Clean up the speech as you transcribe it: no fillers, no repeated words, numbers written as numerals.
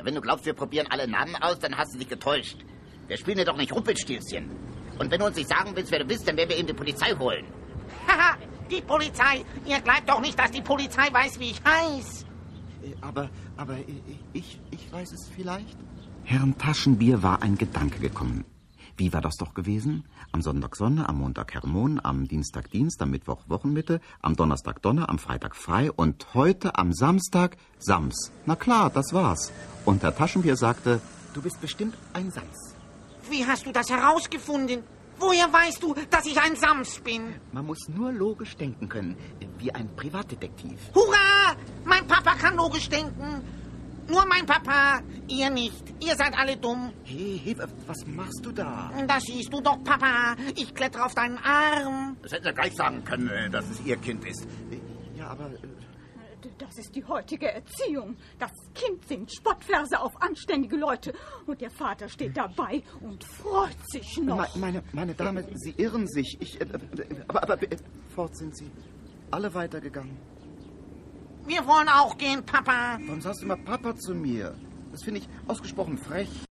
Wenn du glaubst, wir probieren alle Namen aus, dann hast du dich getäuscht. Wir spielen ja doch nicht Rumpelstilzchen. Und wenn du uns nicht sagen willst, wer du bist, dann werden wir eben die Polizei holen. Haha, die Polizei. Ihr glaubt doch nicht, dass die Polizei weiß, wie ich heiß. Aber ich weiß es vielleicht. Herrn Taschenbier war ein Gedanke gekommen. Wie war das doch gewesen? Am Sonntag Sonne, am Montag Hermon, am Dienstag Dienst, am Mittwoch Wochenmitte, am Donnerstag Donner, am Freitag frei und heute am Samstag Sams. Na klar, das war's. Und Herr Taschenbier sagte, Du bist bestimmt ein Sams. Wie hast du das herausgefunden? Woher weißt du, dass ich ein Sams bin? Man muss nur logisch denken können, wie ein Privatdetektiv. Hurra! Mein Papa kann logisch denken. Nur mein Papa, ihr nicht. Ihr seid alle dumm. Hey, was machst du da? Das siehst du doch, Papa. Ich klettere auf deinen Arm. Das hätten Sie gleich sagen können, dass es Ihr Kind ist. Ja, aber... Das ist die heutige Erziehung. Das Kind singt Spottverse auf anständige Leute. Und der Vater steht dabei und freut sich noch. Meine Dame, Sie irren sich. Aber fort sind Sie. Alle weitergegangen. Wir wollen auch gehen, Papa. Warum sagst du immer Papa zu mir? Das finde ich ausgesprochen frech.